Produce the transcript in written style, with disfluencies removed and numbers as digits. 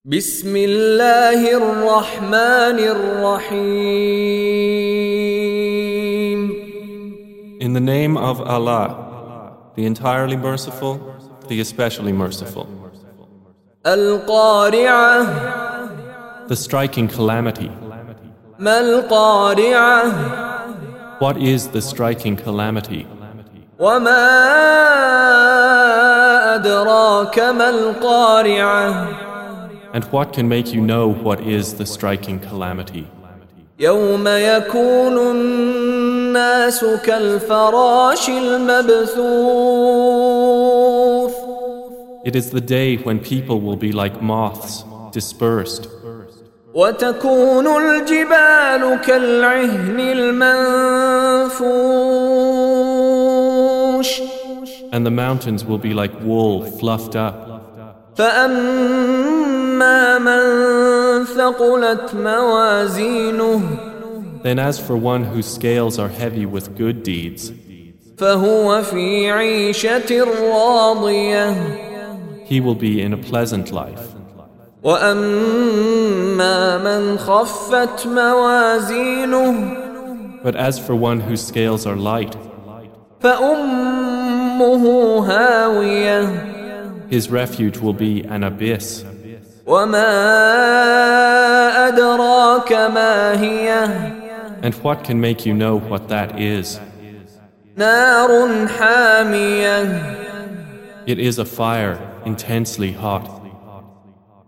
بسم الله الرحمن الرحيم. In the name of Allah, the entirely merciful, the especially merciful. القارعة. The striking calamity. ما القارعة. What is the striking calamity? وما أدراك ما القارعة. And what can make you know what is the striking calamity? يوم يكون الناس كالفراش المبثوث. It is the day when people will be like moths, dispersed. وتكون الجبال كالعهن المنفوش. And the mountains will be like wool fluffed up. فأما من ثقلت موازينه. Then as for one whose scales are heavy with good deeds, فهو في عيشة راضية. he will be in a pleasant life. وأما من خفت موازينه. But as for one whose scales are light, فأمه هاوية. his refuge will be an abyss. وما أدراك ما هي. And what can make you know what that is? نار حامية. It is a fire intensely hot.